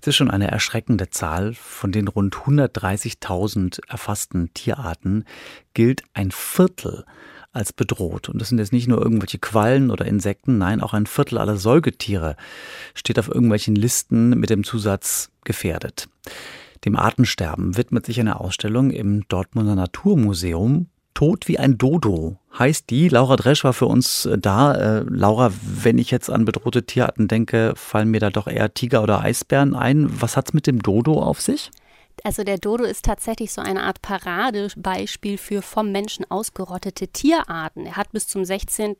Das ist schon eine erschreckende Zahl. Von den rund 130.000 erfassten Tierarten gilt ein Viertel als bedroht. Und das sind jetzt nicht nur irgendwelche Quallen oder Insekten, nein, auch ein Viertel aller Säugetiere steht auf irgendwelchen Listen mit dem Zusatz gefährdet. Dem Artensterben widmet sich eine Ausstellung im Dortmunder Naturmuseum. Tot wie ein Dodo heißt die. Laura Dresch war für uns da. Laura, wenn ich jetzt an bedrohte Tierarten denke, fallen mir da doch eher Tiger oder Eisbären ein. Was hat's mit dem Dodo auf sich? Also der Dodo ist tatsächlich so eine Art Paradebeispiel für vom Menschen ausgerottete Tierarten. Er hat bis zum 16.,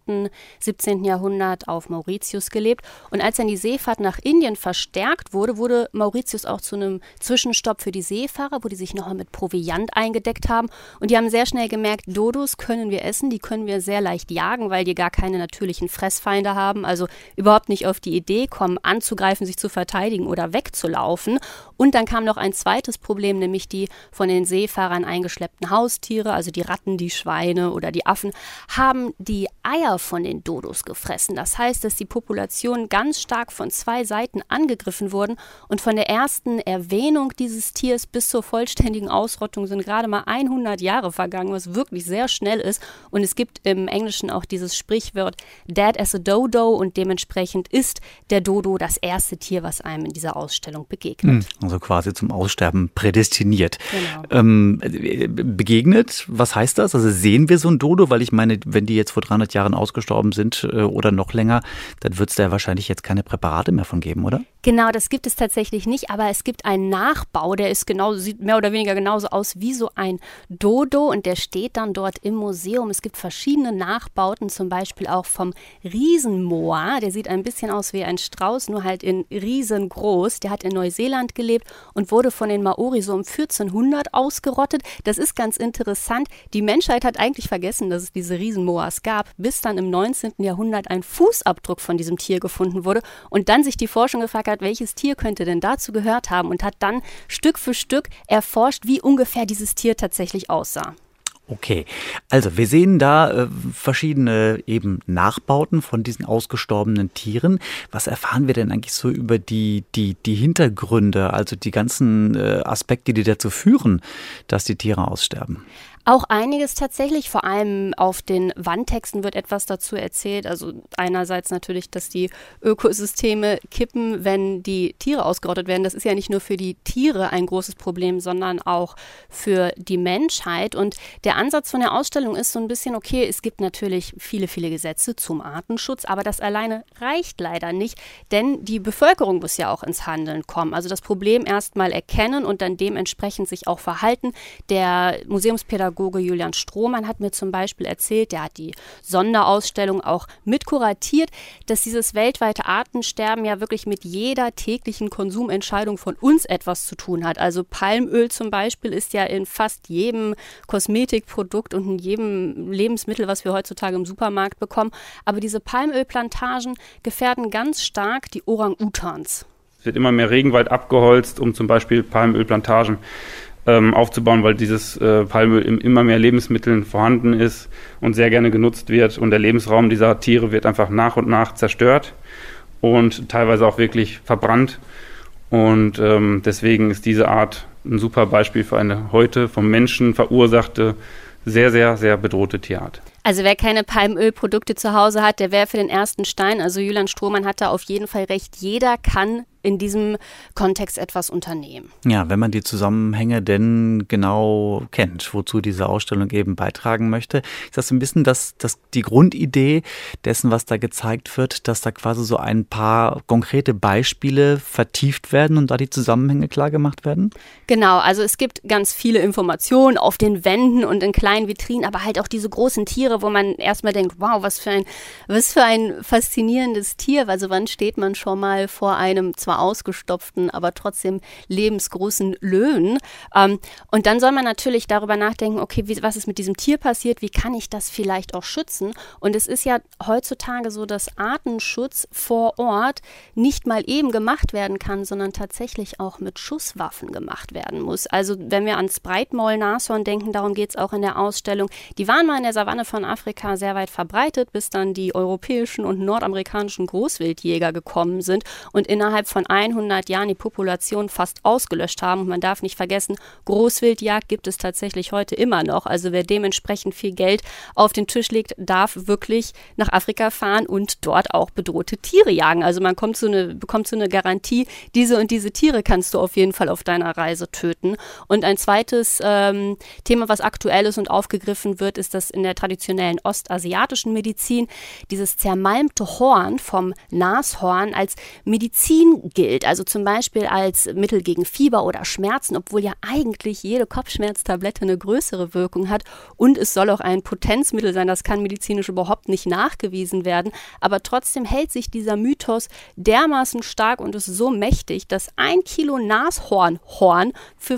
17. Jahrhundert auf Mauritius gelebt. Und als dann die Seefahrt nach Indien verstärkt wurde, wurde Mauritius auch zu einem Zwischenstopp für die Seefahrer, wo die sich noch mit Proviant eingedeckt haben. Und die haben sehr schnell gemerkt, Dodos können wir essen, die können wir sehr leicht jagen, weil die gar keine natürlichen Fressfeinde haben. Also überhaupt nicht auf die Idee kommen, anzugreifen, sich zu verteidigen oder wegzulaufen. Und dann kam noch ein zweites Problem, nämlich die von den Seefahrern eingeschleppten Haustiere, also die Ratten, die Schweine oder die Affen, haben die Eier von den Dodos gefressen. Das heißt, dass die Population ganz stark von zwei Seiten angegriffen wurden und von der ersten Erwähnung dieses Tiers bis zur vollständigen Ausrottung sind gerade mal 100 Jahre vergangen, was wirklich sehr schnell ist. Und es gibt im Englischen auch dieses Sprichwort Dead as a Dodo und dementsprechend ist der Dodo das erste Tier, was einem in dieser Ausstellung begegnet. Also quasi zum Aussterben prädestiniert. Genau. Begegnet, was heißt das? Also sehen wir so ein Dodo? Weil ich meine, wenn die jetzt vor 300 Jahren ausgestorben sind oder noch länger, dann wird es da wahrscheinlich jetzt keine Präparate mehr von geben, oder? Genau, das gibt es tatsächlich nicht, aber es gibt einen Nachbau, der ist sieht mehr oder weniger genauso aus wie so ein Dodo und der steht dann dort im Museum. Es gibt verschiedene Nachbauten, zum Beispiel auch vom Riesenmoa, der sieht ein bisschen aus wie ein Strauß, nur halt in riesengroß. Der hat in Neuseeland gelebt und wurde von den Maori so um 1400 ausgerottet. Das ist ganz interessant. Die Menschheit hat eigentlich vergessen, dass es diese Riesenmoas gab, bis dann im 19. Jahrhundert ein Fußabdruck von diesem Tier gefunden wurde und dann sich die Forschung gefragt hat, welches Tier könnte denn dazu gehört haben und hat dann Stück für Stück erforscht, wie ungefähr dieses Tier tatsächlich aussah. Okay, also wir sehen da verschiedene eben Nachbauten von diesen ausgestorbenen Tieren. Was erfahren wir denn eigentlich so über die Hintergründe, also die ganzen Aspekte, die dazu führen, dass die Tiere aussterben? Auch einiges tatsächlich, vor allem auf den Wandtexten wird etwas dazu erzählt. Also einerseits natürlich, dass die Ökosysteme kippen, wenn die Tiere ausgerottet werden. Das ist ja nicht nur für die Tiere ein großes Problem, sondern auch für die Menschheit. Und der Ansatz von der Ausstellung ist so ein bisschen, okay, es gibt natürlich viele, viele Gesetze zum Artenschutz, aber das alleine reicht leider nicht, denn die Bevölkerung muss ja auch ins Handeln kommen. Also das Problem erstmal erkennen und dann dementsprechend sich auch verhalten. Der Museumspädagoge Julian Strohmann hat mir zum Beispiel erzählt, der hat die Sonderausstellung auch mitkuratiert, dass dieses weltweite Artensterben ja wirklich mit jeder täglichen Konsumentscheidung von uns etwas zu tun hat. Also Palmöl zum Beispiel ist ja in fast jedem Kosmetikprodukt und in jedem Lebensmittel, was wir heutzutage im Supermarkt bekommen. Aber diese Palmölplantagen gefährden ganz stark die Orang-Utans. Es wird immer mehr Regenwald abgeholzt, um zum Beispiel Palmölplantagen aufzubauen, weil dieses Palmöl in immer mehr Lebensmitteln vorhanden ist und sehr gerne genutzt wird. Und der Lebensraum dieser Tiere wird einfach nach und nach zerstört und teilweise auch wirklich verbrannt. Und deswegen ist diese Art ein super Beispiel für eine heute vom Menschen verursachte, sehr, sehr, sehr bedrohte Tierart. Also wer keine Palmölprodukte zu Hause hat, der wäre für den ersten Stein. Also Julian Strohmann hat da auf jeden Fall recht. Jeder kann in diesem Kontext etwas unternehmen. Ja, wenn man die Zusammenhänge denn genau kennt, wozu diese Ausstellung eben beitragen möchte. Ist das ein bisschen die Grundidee dessen, was da gezeigt wird, dass da quasi so ein paar konkrete Beispiele vertieft werden und da die Zusammenhänge klar gemacht werden? Genau, also es gibt ganz viele Informationen auf den Wänden und in kleinen Vitrinen, aber halt auch diese großen Tiere, wo man erstmal denkt, wow, was für ein faszinierendes Tier. Also wann steht man schon mal vor einem zwar ausgestopften, aber trotzdem lebensgroßen Löwen. Und dann soll man natürlich darüber nachdenken, okay, was ist mit diesem Tier passiert, wie kann ich das vielleicht auch schützen? Und es ist ja heutzutage so, dass Artenschutz vor Ort nicht mal eben gemacht werden kann, sondern tatsächlich auch mit Schusswaffen gemacht werden muss. Also wenn wir ans Breitmaulnashorn denken, darum geht es auch in der Ausstellung, die waren mal in der Savanne von Afrika sehr weit verbreitet, bis dann die europäischen und nordamerikanischen Großwildjäger gekommen sind und innerhalb von von 100 Jahren die Population fast ausgelöscht haben. Und man darf nicht vergessen, Großwildjagd gibt es tatsächlich heute immer noch. Also wer dementsprechend viel Geld auf den Tisch legt, darf wirklich nach Afrika fahren und dort auch bedrohte Tiere jagen. Also man bekommt so eine Garantie, diese und diese Tiere kannst du auf jeden Fall auf deiner Reise töten. Und ein zweites Thema, was aktuell ist und aufgegriffen wird, ist, dass in der traditionellen ostasiatischen Medizin dieses zermalmte Horn vom Nashorn als Medizin gilt. Also zum Beispiel als Mittel gegen Fieber oder Schmerzen, obwohl ja eigentlich jede Kopfschmerztablette eine größere Wirkung hat. Und es soll auch ein Potenzmittel sein, das kann medizinisch überhaupt nicht nachgewiesen werden. Aber trotzdem hält sich dieser Mythos dermaßen stark und ist so mächtig, dass 1 Kilo Nashornhorn für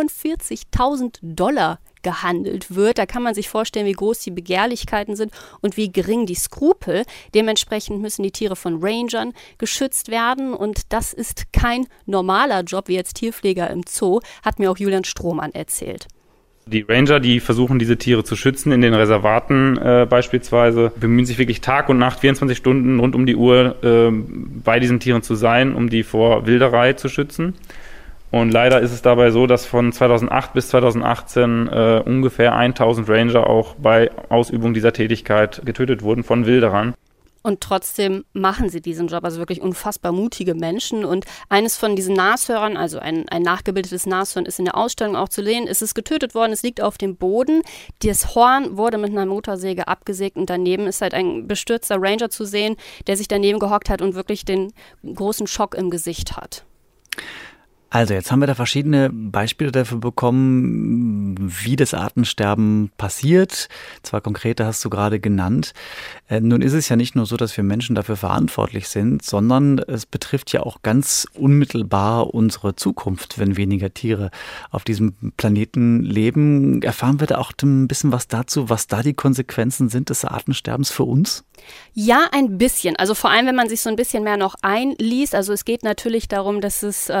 $45.000 gehandelt wird. Da kann man sich vorstellen, wie groß die Begehrlichkeiten sind und wie gering die Skrupel. Dementsprechend müssen die Tiere von Rangern geschützt werden und das ist kein normaler Job wie jetzt Tierpfleger im Zoo, hat mir auch Julian Strohmann erzählt. Die Ranger, die versuchen, diese Tiere zu schützen, in den Reservaten beispielsweise, bemühen sich wirklich Tag und Nacht, 24 Stunden rund um die Uhr bei diesen Tieren zu sein, um die vor Wilderei zu schützen. Und leider ist es dabei so, dass von 2008 bis 2018 ungefähr 1000 Ranger auch bei Ausübung dieser Tätigkeit getötet wurden von Wilderern. Und trotzdem machen sie diesen Job, also wirklich unfassbar mutige Menschen. Und eines von diesen Nashörnern, also ein nachgebildetes Nashorn, ist in der Ausstellung auch zu sehen. Es ist getötet worden, es liegt auf dem Boden. Das Horn wurde mit einer Motorsäge abgesägt und daneben ist halt ein bestürzter Ranger zu sehen, der sich daneben gehockt hat und wirklich den großen Schock im Gesicht hat. Also jetzt haben wir da verschiedene Beispiele dafür bekommen, wie das Artensterben passiert. Zwar konkrete hast du gerade genannt. Nun ist es ja nicht nur so, dass wir Menschen dafür verantwortlich sind, sondern es betrifft ja auch ganz unmittelbar unsere Zukunft, wenn weniger Tiere auf diesem Planeten leben. Erfahren wir da auch ein bisschen was dazu, was da die Konsequenzen sind des Artensterbens für uns? Ja, ein bisschen. Also vor allem, wenn man sich so ein bisschen mehr noch einliest. Also es geht natürlich darum, dass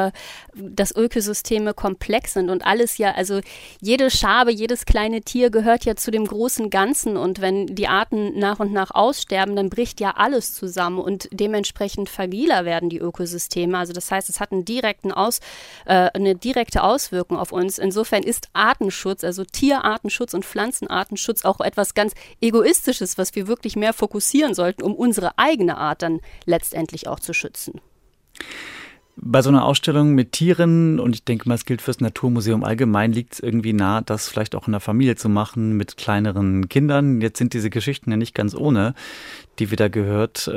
Ökosysteme komplex sind und alles ja, also jede Schabe, jedes kleine Tier gehört ja zu dem großen Ganzen und wenn die Arten nach und nach aussterben, dann bricht ja alles zusammen und dementsprechend fragiler werden die Ökosysteme. Also das heißt, es hat eine direkte Auswirkung auf uns. Insofern ist Artenschutz, also Tierartenschutz und Pflanzenartenschutz auch etwas ganz Egoistisches, was wir wirklich mehr fokussieren sollten, um unsere eigene Art dann letztendlich auch zu schützen. Bei so einer Ausstellung mit Tieren, und ich denke mal, es gilt fürs Naturmuseum allgemein, liegt es irgendwie nahe, das vielleicht auch in der Familie zu machen mit kleineren Kindern. Jetzt sind diese Geschichten ja nicht ganz ohne, die wir da gehört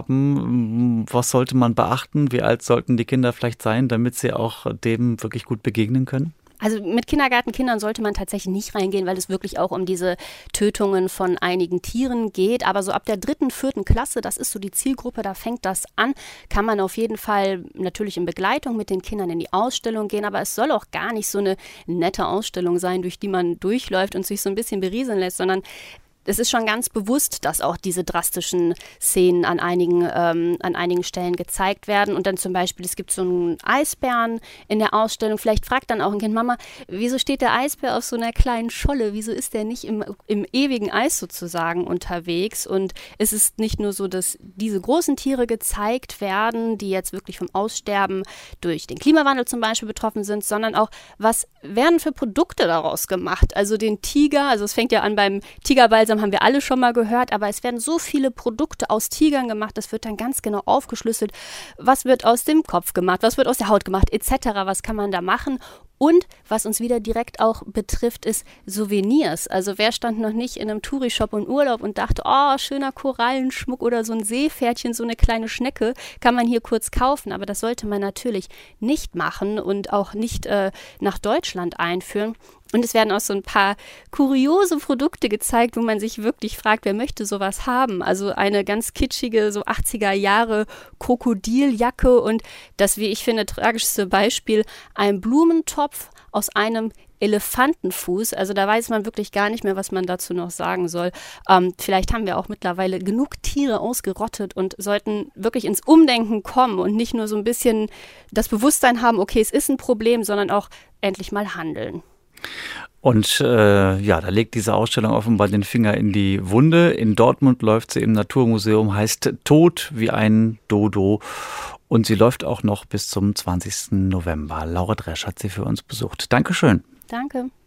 haben. Was sollte man beachten? Wie alt sollten die Kinder vielleicht sein, damit sie auch dem wirklich gut begegnen können? Also mit Kindergartenkindern sollte man tatsächlich nicht reingehen, weil es wirklich auch um diese Tötungen von einigen Tieren geht. Aber so ab der 3., 4. Klasse, das ist so die Zielgruppe, da fängt das an, kann man auf jeden Fall natürlich in Begleitung mit den Kindern in die Ausstellung gehen. Aber es soll auch gar nicht so eine nette Ausstellung sein, durch die man durchläuft und sich so ein bisschen berieseln lässt, sondern es ist schon ganz bewusst, dass auch diese drastischen Szenen an einigen Stellen gezeigt werden. Und dann zum Beispiel, es gibt so einen Eisbären in der Ausstellung. Vielleicht fragt dann auch ein Kind, Mama, wieso steht der Eisbär auf so einer kleinen Scholle? Wieso ist der nicht im ewigen Eis sozusagen unterwegs? Und es ist nicht nur so, dass diese großen Tiere gezeigt werden, die jetzt wirklich vom Aussterben durch den Klimawandel zum Beispiel betroffen sind, sondern auch, was werden für Produkte daraus gemacht? Also den Tiger, also es fängt ja an beim Tigerbalsam, haben wir alle schon mal gehört, aber es werden so viele Produkte aus Tigern gemacht, das wird dann ganz genau aufgeschlüsselt, was wird aus dem Kopf gemacht, was wird aus der Haut gemacht, etc., was kann man da machen. Und was uns wieder direkt auch betrifft, ist Souvenirs. Also wer stand noch nicht in einem Touri-Shop im Urlaub und dachte, oh, schöner Korallenschmuck oder so ein Seepferdchen, so eine kleine Schnecke, kann man hier kurz kaufen. Aber das sollte man natürlich nicht machen und auch nicht nach Deutschland einführen. Und es werden auch so ein paar kuriose Produkte gezeigt, wo man sich wirklich fragt, wer möchte sowas haben? Also eine ganz kitschige, so 80er Jahre Krokodiljacke und das, wie ich finde, tragischste Beispiel, ein Blumentopf aus einem Elefantenfuß. Also da weiß man wirklich gar nicht mehr, was man dazu noch sagen soll. Vielleicht haben wir auch mittlerweile genug Tiere ausgerottet und sollten wirklich ins Umdenken kommen und nicht nur so ein bisschen das Bewusstsein haben, okay, es ist ein Problem, sondern auch endlich mal handeln. Und da legt diese Ausstellung offenbar den Finger in die Wunde. In Dortmund läuft sie im Naturmuseum, heißt Tot wie ein Dodo. Und sie läuft auch noch bis zum 20. November. Laura Dresch hat sie für uns besucht. Dankeschön. Danke.